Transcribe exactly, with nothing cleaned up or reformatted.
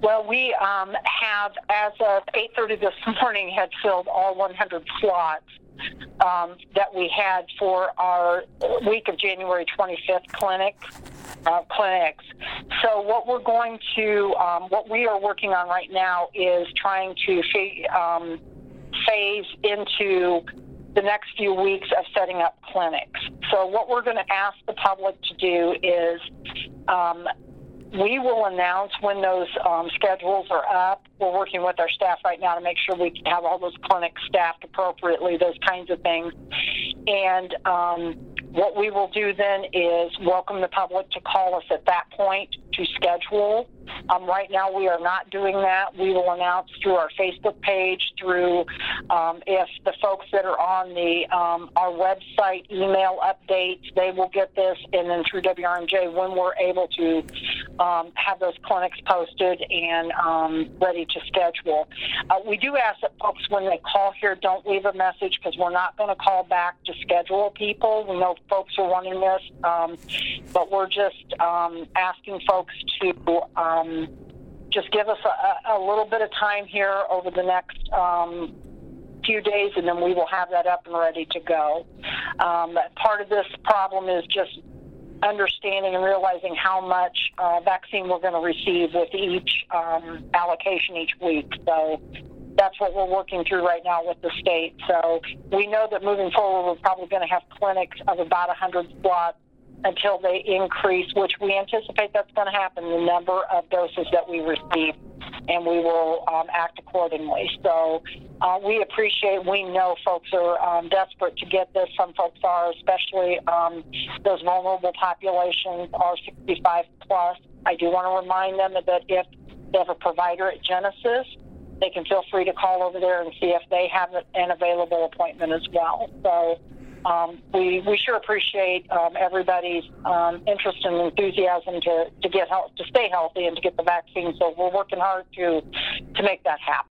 Well, we um, have, as of eight thirty this morning, had filled all one hundred slots um, that we had for our week of January twenty-fifth clinic. Uh, clinics. So what we're going to, um, what we are working on right now is trying to um, phase into the next few weeks of setting up clinics. So what we're going to ask the public to do is um, we will announce when those um, schedules are up. We're working with our staff right now to make sure we can have all those clinics staffed appropriately, those kinds of things. And um, what we will do then is welcome the public to call us at that point to schedule. Um, right now we are not doing that. We will announce through our Facebook page, through um, if the folks that are on the um, our website email updates, they will get this, and then through W R M J when we're able to um, have those clinics posted and um, ready to schedule. Uh, we do ask that folks, when they call here, don't leave a message, because we're not going to call back to schedule people. We know folks are wanting this, um, but we're just um, asking folks to um, just give us a, a little bit of time here over the next um, few days, and then we will have that up and ready to go. Um, part of this problem is just understanding and realizing how much uh, vaccine we're going to receive with each um, allocation each week. So that's what we're working through right now with the state. So we know that moving forward, we're probably going to have clinics of about one hundred slots until they increase, which we anticipate that's going to happen, the number of doses that we receive, and we will um, act accordingly. So uh, we appreciate, we know folks are um, desperate to get this. Some folks are, especially um, those vulnerable populations are sixty-five plus. I do want to remind them that if they have a provider at Genesis, they can feel free to call over there and see if they have an available appointment as well. So um, we we sure appreciate um, everybody's um, interest and enthusiasm to, to get health, to stay healthy and to get the vaccine. So we're working hard to to make that happen.